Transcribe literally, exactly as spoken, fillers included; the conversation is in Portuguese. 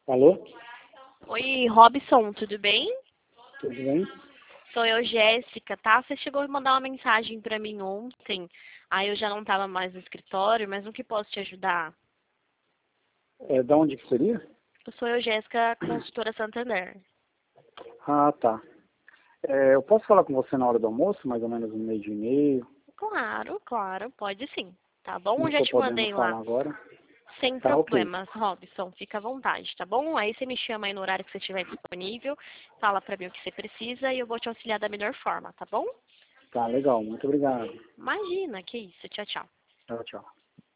Alô? Oi, Robson, tudo bem? Tudo bem? Sou eu, Jéssica, tá? Você chegou a mandar uma mensagem pra mim ontem. Aí eu já não tava mais no escritório, mas no que posso te ajudar? É, da onde que seria? Eu sou eu, Jéssica, consultora Santander. Ah, tá. É, eu posso falar com você na hora do almoço, mais ou menos no meio de e meio? Claro, claro, pode sim. Tá bom? Não Eu já estou te podendo mandei lá. falar agora. Sem Tá, ok. problemas, Robson, fica à vontade, tá bom? Aí você me chama aí no horário que você estiver disponível, fala pra mim o que você precisa e eu vou te auxiliar da melhor forma, tá bom? Tá, legal. Muito obrigado. Imagina, que isso, tchau, tchau. Tchau, tchau.